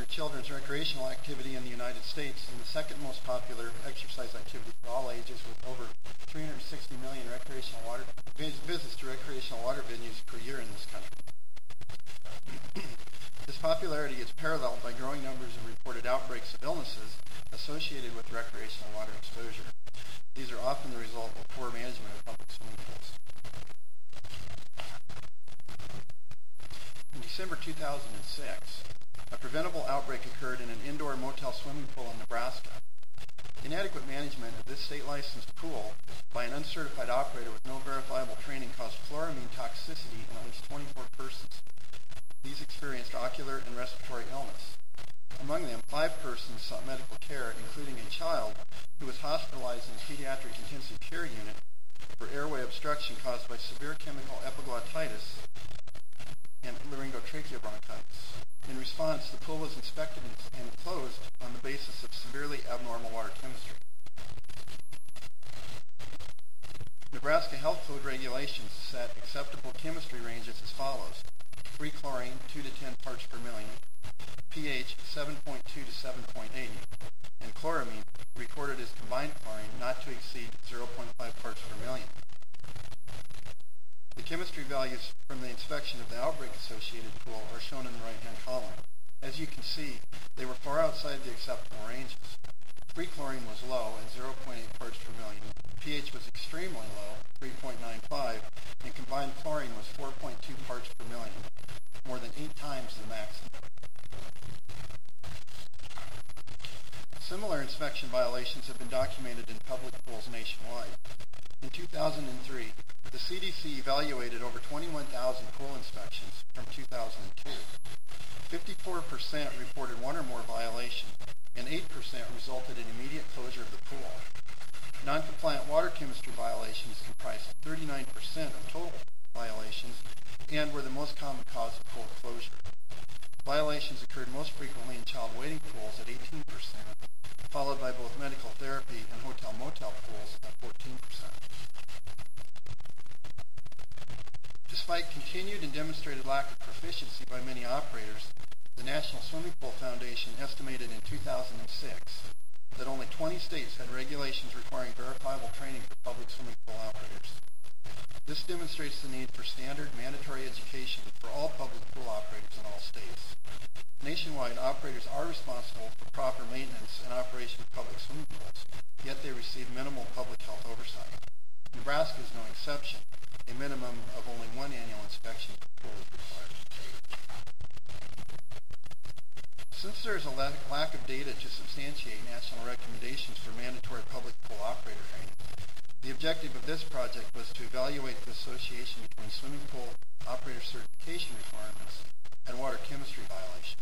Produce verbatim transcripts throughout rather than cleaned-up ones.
considered children's recreational activity in the United States and the second most popular exercise activity for all ages, with over three hundred sixty million recreational water visits to recreational water venues per year in this country. This popularity is paralleled by growing numbers of reported outbreaks of illnesses associated with recreational water exposure. These are often the result of poor management of public swimming pools. In December two thousand six, a preventable outbreak occurred in an indoor motel swimming pool in Nebraska. Inadequate management of this state-licensed pool by an uncertified operator with no verifiable training caused chloramine toxicity in at least twenty-four persons. These experienced ocular and respiratory illness. Among them, five persons sought medical care, including a child who was hospitalized in a pediatric intensive care unit for airway obstruction caused by severe chemical epiglottitis and laryngotracheal bronchitis. In response, the pool was inspected and closed on the basis of severely abnormal water chemistry. Nebraska Health Code regulations set acceptable chemistry ranges as follows: free chlorine, two to ten parts per million, pH, seven point two to seven point eight, and chloramine, recorded as combined chlorine, not to exceed zero point five parts per million. The chemistry values from the inspection of the outbreak-associated pool are shown in the right-hand column. As you can see, they were far outside the acceptable ranges. Free chlorine was low at zero point eight parts per million, pH was extremely low, three point nine five, and combined chlorine was four point two parts per million, more than eight times the maximum. Similar inspection violations have been documented in public pools nationwide. In two thousand three, the C D C evaluated over twenty-one thousand pool inspections from two thousand two. fifty-four percent reported one or more violations, and eight percent resulted in immediate closure of the pool. Non-compliant water chemistry violations comprised thirty-nine percent of total violations and were the most common cause of pool closure. Violations occurred most frequently in child wading pools at eighteen percent, followed by both medical therapy and hotel-motel pools at fourteen percent. Despite continued and demonstrated lack of proficiency by many operators, the National Swimming Pool Foundation estimated in two thousand six that only twenty states had regulations requiring verifiable training for public swimming pool operators. This demonstrates the need for standard mandatory education for all public pool operators in all states. Nationwide, operators are responsible for proper maintenance and operation of public swimming pools, yet they receive minimal public health oversight. Nebraska is no exception. A minimum of only one annual inspection per pool is required. Since there is a lack of data to substantiate national recommendations for mandatory public pool operator training, the objective of this project was to evaluate the association between swimming pool operator certification requirements and water chemistry violations.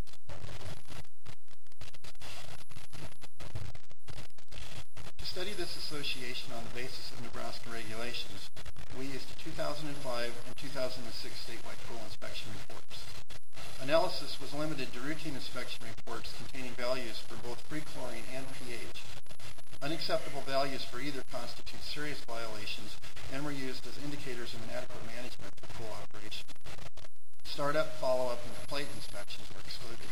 To study this association on the basis of Nebraska regulations, we used two thousand five and two thousand six statewide pool inspection reports. Analysis was limited to routine inspection reports containing values for both free chlorine and pH. Unacceptable values for either constitute serious violations and were used as indicators of inadequate management for pool operation. Startup, follow-up, and plate inspections were excluded.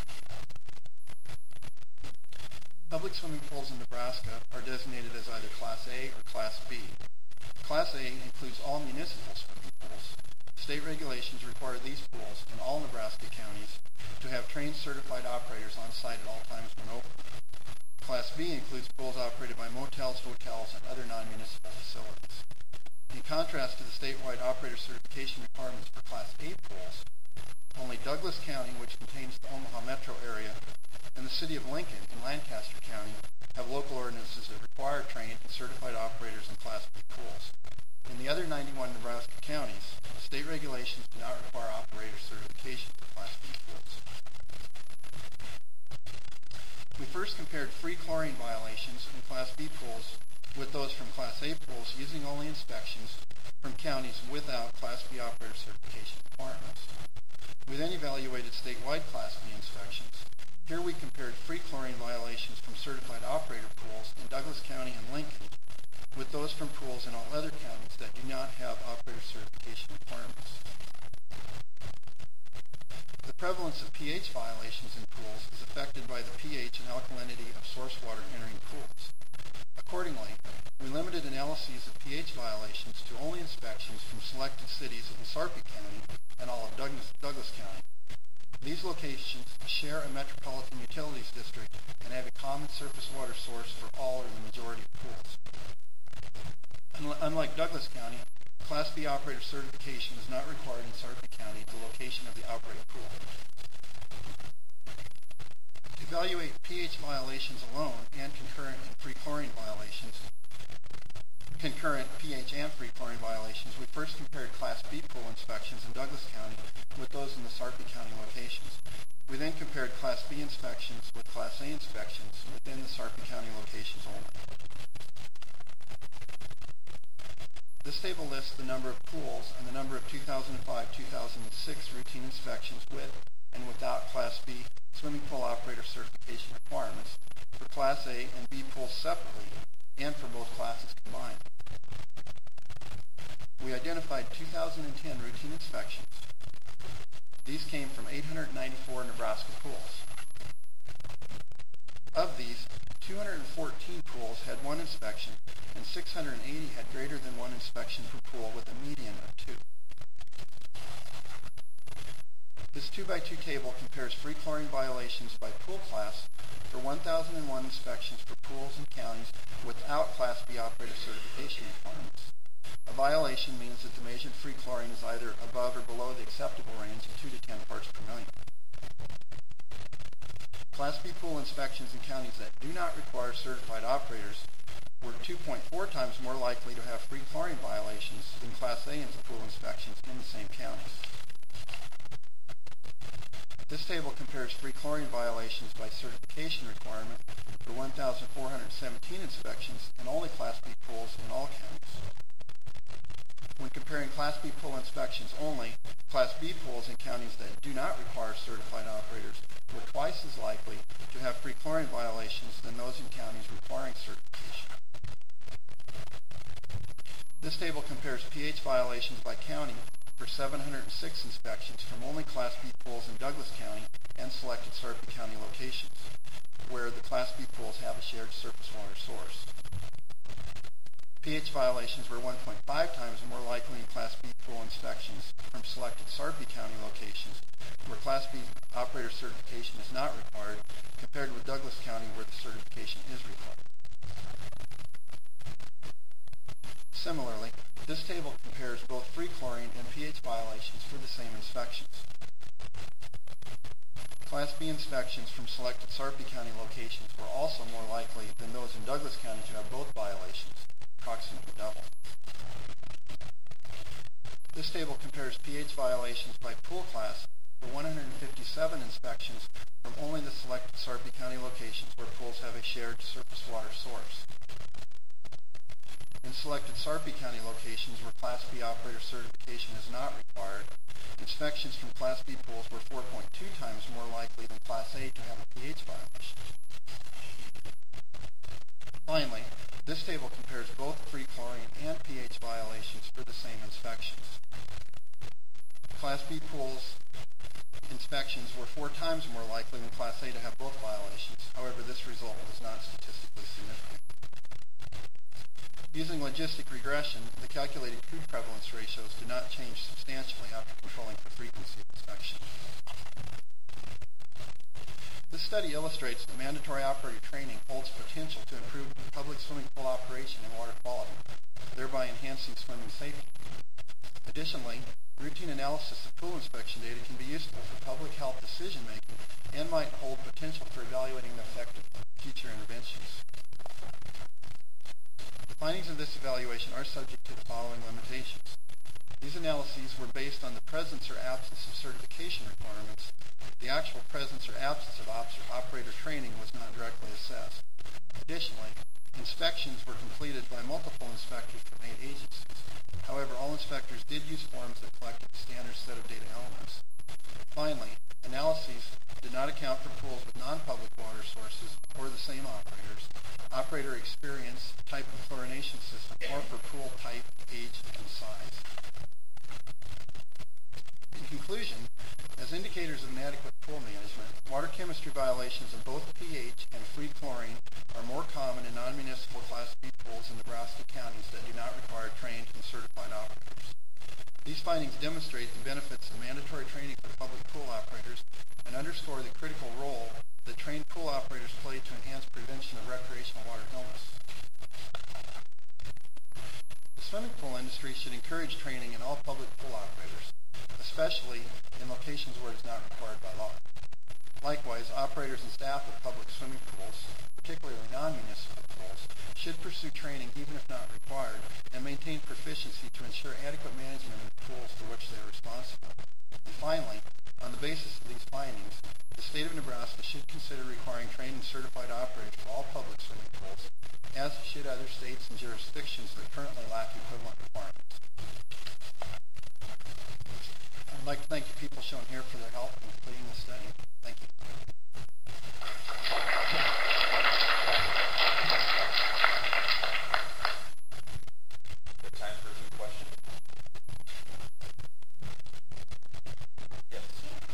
Public swimming pools in Nebraska are designated as either Class A or Class B. Class A includes all municipal swimming pools. State regulations require these pools in all Nebraska counties to have trained certified operators on site at all times when open. Class B includes pools operated by motels, hotels, and other non-municipal facilities. In contrast to the statewide operator certification requirements for Class A pools, only Douglas County, which contains the Omaha metro area, and the city of Lincoln in Lancaster County have local ordinances that require trained and certified operators in Class B pools. In the other ninety-one Nebraska counties, state regulations do not require operator certification for Class B pools. We first compared free chlorine violations in Class B pools with those from Class A pools using only inspections from counties without Class B operator certification requirements. We then evaluated statewide Class B inspections. Here we compared free chlorine violations from certified operator pools in Douglas County and Lincoln with those from pools in all other counties that do not have operator certification requirements. The prevalence of pH violations in pools is affected by the pH and alkalinity of source water entering pools. Accordingly, we limited analyses of pH violations to only inspections from selected cities in Sarpy County and all of Douglas, Douglas County. These locations share a metropolitan utilities district and have a common surface water source for all or the majority of pools. Unlike Douglas County, Class B operator certification is not required in Sarpy County, the location of the outbreak pool. To evaluate pH violations alone and concurrent and free chlorine violations, concurrent pH and free chlorine violations, we first compared Class B pool inspections in Douglas County with those in the Sarpy County locations. We then compared Class B inspections with Class A inspections within the Sarpy County locations only. This table lists the number of pools and the number of two thousand five to two thousand six routine inspections with and without Class B swimming pool operator certification requirements for Class A and B pools separately and for both classes combined. We identified two thousand ten routine inspections. These came from eight hundred ninety-four Nebraska pools. Of these, two hundred fourteen pools had one inspection, and six hundred eighty had greater than one inspection per pool with a median of two. This two by two table compares free chlorine violations by pool class for one thousand one inspections for pools and counties without Class B operator certification requirements. A violation means that the measured free chlorine is either above or below the acceptable range of two to ten parts per million. Class B pool inspections in counties that do not require certified operators were two point four times more likely to have free chlorine violations than Class A pool inspections in the same counties. This table compares free chlorine violations by certification requirement for one thousand four hundred seventeen inspections in only Class B pools in all counties. When comparing Class B pool inspections only, Class B pools in counties that do not require certified operators were twice as likely to have free chlorine violations than those in counties requiring certification. This table compares pH violations by county for seven hundred six inspections from only Class B pools in Douglas County and selected Sarpy County locations, where the Class B pools have a shared surface water source. pH violations were one point five times more likely in Class B pool inspections from selected Sarpy County locations, where Class B operator certification is not required, compared with Douglas County, where the certification is required. Similarly, this table compares both free chlorine and pH violations for the same inspections. Class B inspections from selected Sarpy County locations were also more likely than those in Douglas County to have both violations, approximately double. This table compares pH violations by pool class for one hundred fifty-seven inspections from only the selected Sarpy County locations where pools have a shared surface water source. In selected Sarpy County locations where Class B operator certification is not required, inspections from Class B pools were four point two times more likely than Class A to have a pH violation. Finally, this table compares both free chlorine and pH violations for the same inspections. Class B pools inspections were four times more likely than Class A to have both violations. However, this result was not statistically significant. Using logistic regression, the calculated crude prevalence ratios do not change substantially after controlling for frequency of inspection. This study illustrates that mandatory operator training holds potential to improve public swimming pool operation and water quality, thereby enhancing swimming safety. Additionally, routine analysis of pool inspection data can be useful for public health decision-making and might hold potential for evaluating the effect of future interventions. The findings of this evaluation are subject to the following limitations. These analyses were based on the presence or absence of certification requirements. The actual presence or absence of op- operator training was not directly assessed. Additionally, inspections were completed by multiple inspectors from eight agencies. However, all inspectors did use forms that collected the standard set of data elements. Finally, analyses did not account for pools with non-public water sources or the same operators, operator experience, type of chlorination system, or for pool type, age, and size. In conclusion, as As indicators of inadequate pool management, water chemistry violations of both pH and free chlorine are more common in non-municipal Class B pools in Nebraska counties that do not require trained and certified operators. These findings demonstrate the benefits of mandatory training for public pool operators and underscore the critical role that trained pool operators play to enhance prevention of recreational water illness. The swimming pool industry should encourage training in all public pool operators, especially in locations where it is not required by law. Likewise, operators and staff of public swimming pools, particularly non-municipal pools, should pursue training even if not required and maintain proficiency to ensure adequate management of the pools for which they are responsible. And finally, on the basis of these findings, the state of Nebraska should consider requiring trained and certified operators for all public swimming pools, as should other states and jurisdictions that currently lack equivalent requirements. I'd like to thank the people shown here for their help in completing this study. Thank you. Good time for a few questions. Yes.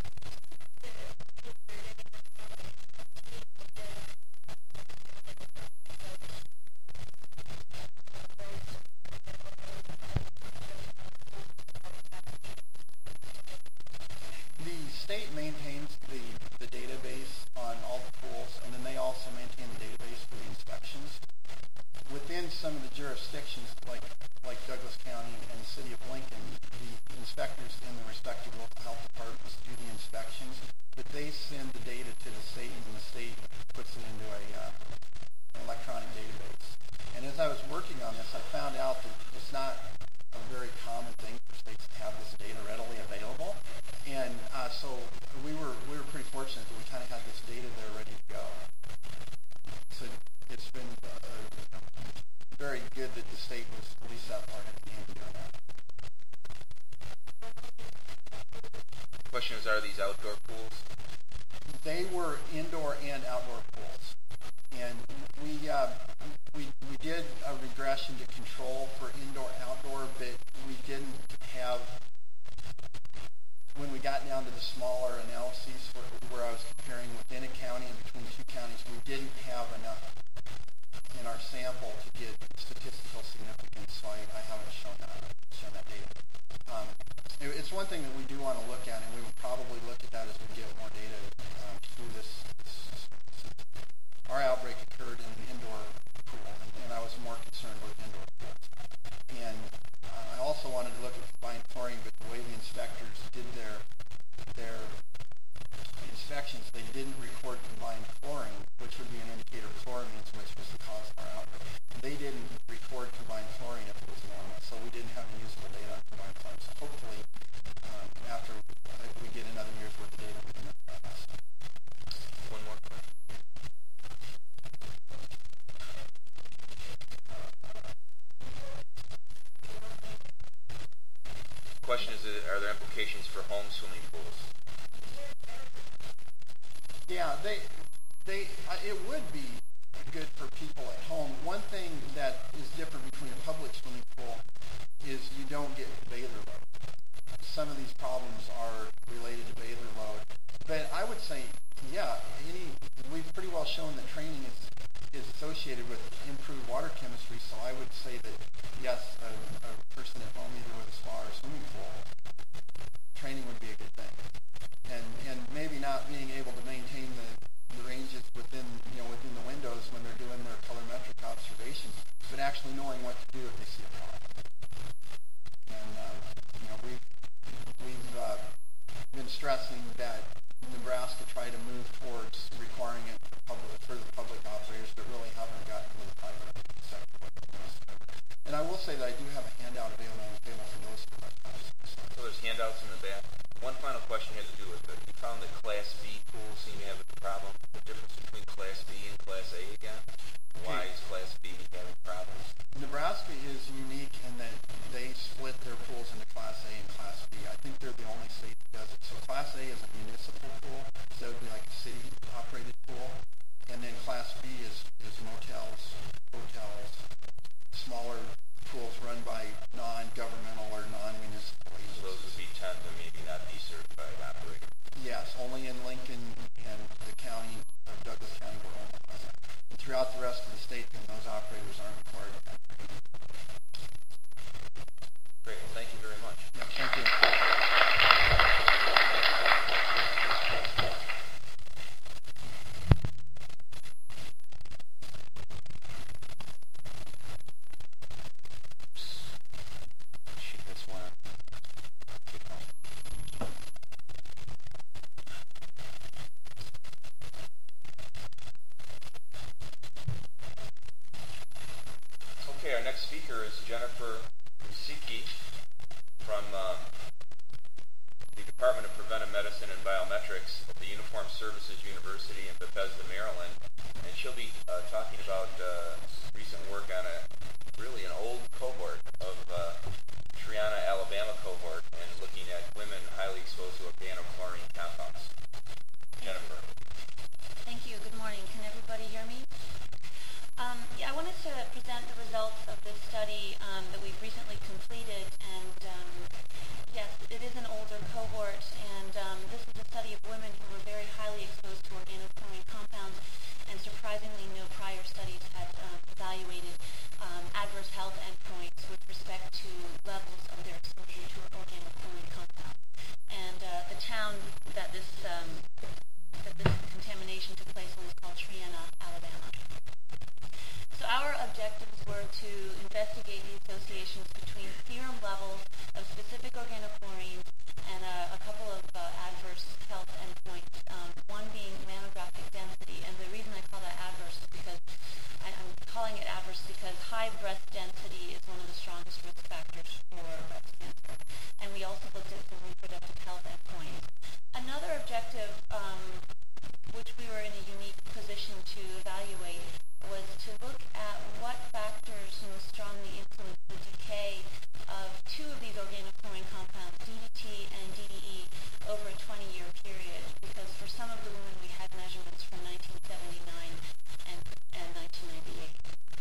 The state maintains the, the database on all the pools, and then they also maintain the database for the inspections. Within some of the jurisdictions, like like Douglas County and the city of Lincoln, the inspectors in the respective local health departments do the inspections, but they send the data to the state, and the state puts it into a uh, an electronic database. And as I was working on this, I found out that it's not a very common thing for states to have this data readily available. And uh, so we were we were pretty fortunate that we kind of had this data there ready to go. So it's been uh, very good that the state was at least that far ahead of the game doing that. The question is, are these outdoor pools? They were indoor and outdoor pools, and we uh, we we did a regression to control for indoor outdoor, but we didn't have. When we got down to the smaller analyses where, where I was comparing within a county and between two counties, we didn't have enough in our sample to get statistical significance, so I, I haven't shown that, shown that data. Um, it, it's one thing that we do want to look at, and we will probably look at that as we get more data um, through this, this. Our outbreak occurred in an indoor pool, and, and I was more concerned with indoor pools. And uh, I also wanted to look at combined chlorine, but the way the inspectors did their their inspections, they didn't record combined chlorine, which would be an indicator of chloramines, which was the cause of our outbreak. They didn't record combined chlorine if it was normal, so we didn't have any useful data on combined chlorine. So hopefully, um, after we get another year's worth of data, we can look at this. One more question. Question is, are there implications for home swimming pools? Yeah, they, they, uh, it would be good for people at home. One thing that is different between a public swimming pool is you don't get bather load. Some of these problems are related to bather load, but I would say, yeah, any, we've pretty well shown that training is is associated with improved water chemistry. So I would say that yes, a, a person at home, either with a spa or a swimming pool, training would be a good thing. And and maybe not being able to maintain the, the ranges within you know within the windows when they're doing their colorimetric observations, but actually knowing what to do if they see a problem. And uh, you know we've we've uh, been stressing that Nebraska try to move towards requiring it for, public, for the public operators, but really haven't gotten to the private sector. And I will say that I do have a handout available University in Bethesda, Maryland, and she'll be uh, talking about uh, recent work on a really an old cohort of uh, Triana, Alabama cohort, and looking at women highly exposed to organochlorine compounds. Jennifer. Thank you. Good morning. Can everybody hear me? Um, yeah, I wanted to present the results of this study um, that we've recently completed, and um, yes, it is an older cohort, and um, this is a study of women who were very highly exposed to organochlorine compounds, and surprisingly no prior studies had um, evaluated um, adverse health endpoints with respect to levels of their exposure to organochlorine compounds. And uh, the town that this, um, that this contamination took place in was called Triana, Alabama. So our objectives were to investigate the associations between serum levels of specific organochlorines and a, a couple of uh, adverse health endpoints, um, one being mammographic density. And the reason I call that adverse is because I, I'm calling it adverse because high breast density is one of the strongest risk factors for breast cancer. And we also looked at some reproductive health endpoints. Another objective, um, which we were in a unique position to evaluate, was to look at what factors most strongly influence the decay of two of these organochlorine compounds, D D T and D D E, over a twenty-year period, because for some of the women we had measurements from nineteen seventy-nine and, and nineteen ninety-eight.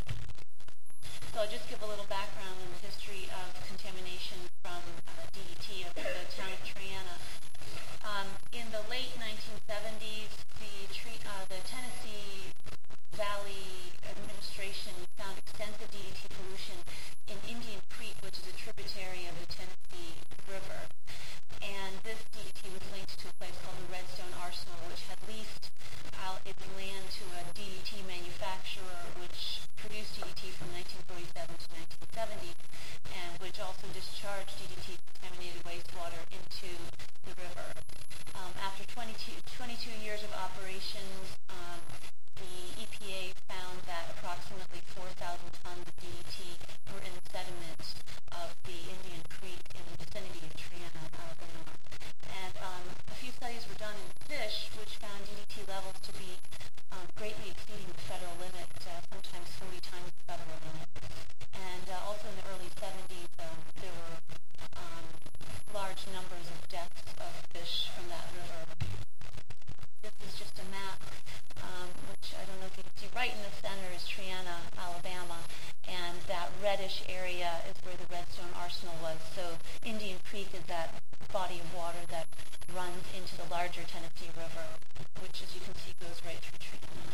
So I'll just give a little background on the history of contamination from uh, D D T of the town of Triana. Um, in the late nineteen seventies, the, tre- uh, the Tennessee Valley Administration found extensive D D T pollution in Indian Creek, which is a tributary of the Tennessee River. And this D D T was linked to a place called the Redstone Arsenal, which had leased out its land to a D D T manufacturer, which produced D D T from nineteen forty-seven to nineteen seventy, and which also discharged D D T-contaminated wastewater into the river. Um, after twenty-two, twenty-two years of operations, um, the E P A found that approximately four thousand tons of D D T were in the sediment of the Indian Creek in the vicinity of Triana, Alabama. And um, a few studies were done in fish, which found D D T levels to be um, greatly exceeding the federal limit, uh, sometimes forty times the federal limit. And uh, also in the early seventies, um, there were um, large numbers of deaths of fish from that river. This is just a map, um, which I don't know if you can see. Right in the center is Triana, Alabama, and that reddish area is where the Redstone Arsenal was. So Indian Creek is that body of water that runs into the larger Tennessee River, which, as you can see, goes right through Triana.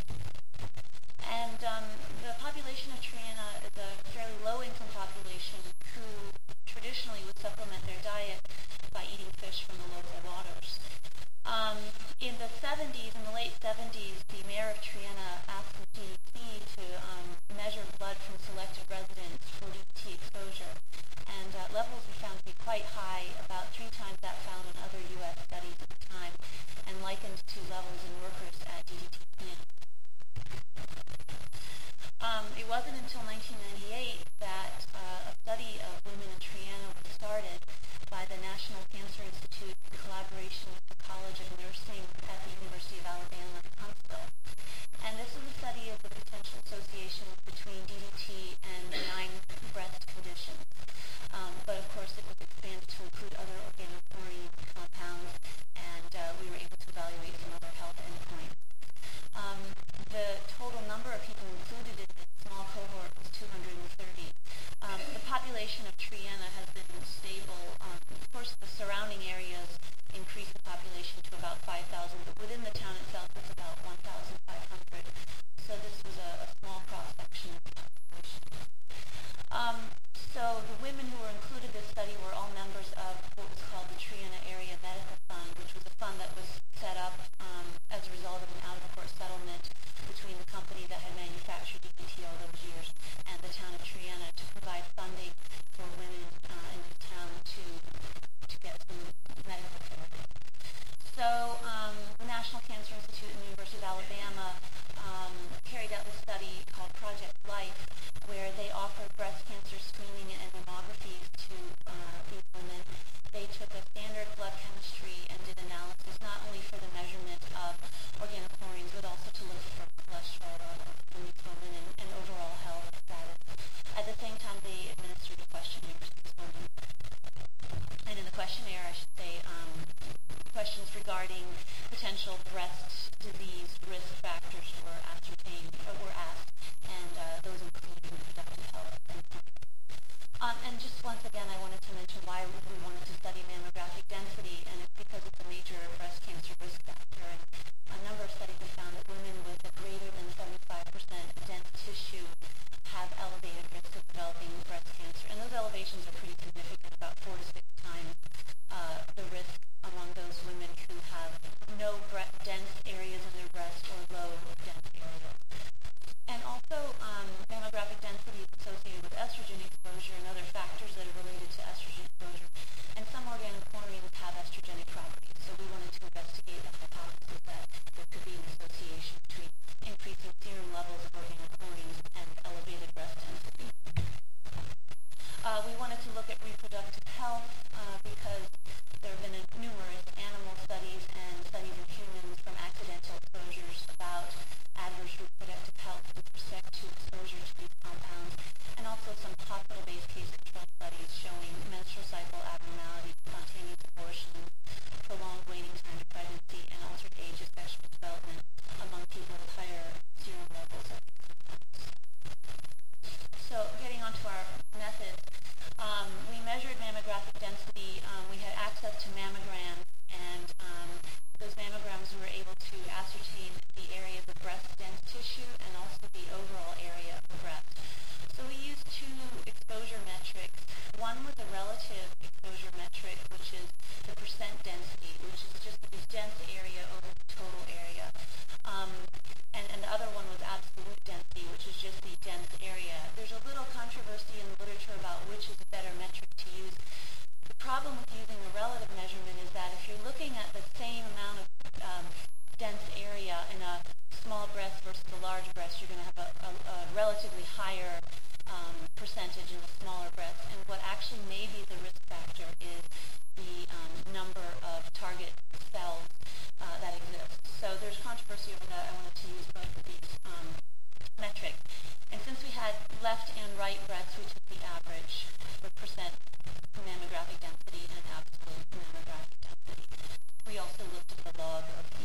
And um, the population of Triana is a fairly low-income population who traditionally would supplement their diet by eating fish from the local waters. Um, in the seventies, in the late seventies, the mayor of Triana asked the C D C to um, measure blood from selected residents for D D T exposure, and uh, levels were found to be quite high, about three times that found in other U S studies at the time, and likened to levels in workers at D D T plants. Um, it wasn't until nineteen ninety-eight that uh, a study of women in Triana was started by the National Cancer Institute in collaboration with the College of Nursing at the University of Alabama at small breast versus a large breast, you're going to have a, a, a relatively higher um, percentage in the smaller breast. And what actually may be the risk factor is the um, number of target cells uh, that exist. So there's controversy over that. I wanted to use both of these um, metrics. And since we had left and right breaths, we took the average for percent mammographic density and absolute mammographic density. We also looked at the log of